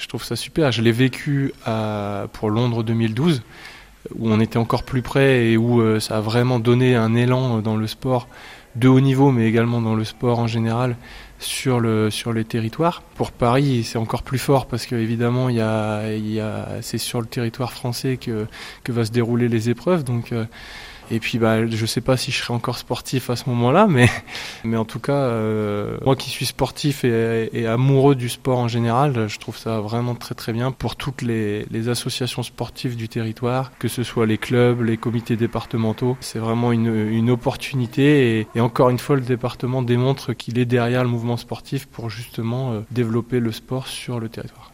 Je trouve ça super. Je l'ai vécu pour Londres 2012, où on était encore plus près et où ça a vraiment donné un élan dans le sport de haut niveau, mais également dans le sport en général sur les territoires. Pour Paris, c'est encore plus fort parce que évidemment, c'est sur le territoire français que va se dérouler les épreuves. Donc, et puis, je sais pas si je serai encore sportif à ce moment-là, mais en tout cas, moi qui suis sportif et amoureux du sport en général, je trouve ça vraiment très très bien pour toutes les associations sportives du territoire, que ce soit les clubs, les comités départementaux. C'est vraiment une opportunité et encore une fois, le département démontre qu'il est derrière le mouvement sportif pour justement développer le sport sur le territoire.